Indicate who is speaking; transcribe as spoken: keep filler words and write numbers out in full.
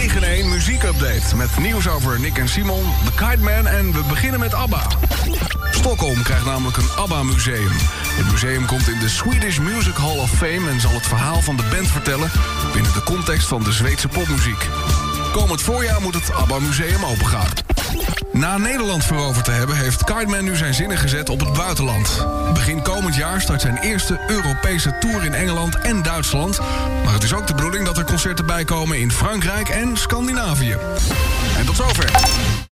Speaker 1: negen één muziekupdate. Met nieuws over Nick en Simon, The Kite Man en we beginnen met ABBA. Stockholm krijgt namelijk een ABBA-museum. Het museum komt in de Swedish Music Hall of Fame en zal het verhaal van de band vertellen binnen de context van de Zweedse popmuziek. Komend voorjaar moet het ABBA-museum opengaan. Na Nederland veroverd te hebben, heeft Kite Man nu zijn zinnen gezet op het buitenland. Begin komend jaar start zijn eerste Europese tour in Engeland en Duitsland. Maar het is ook de bedoeling dat er concerten bij komen in Frankrijk en Scandinavië. En tot zover.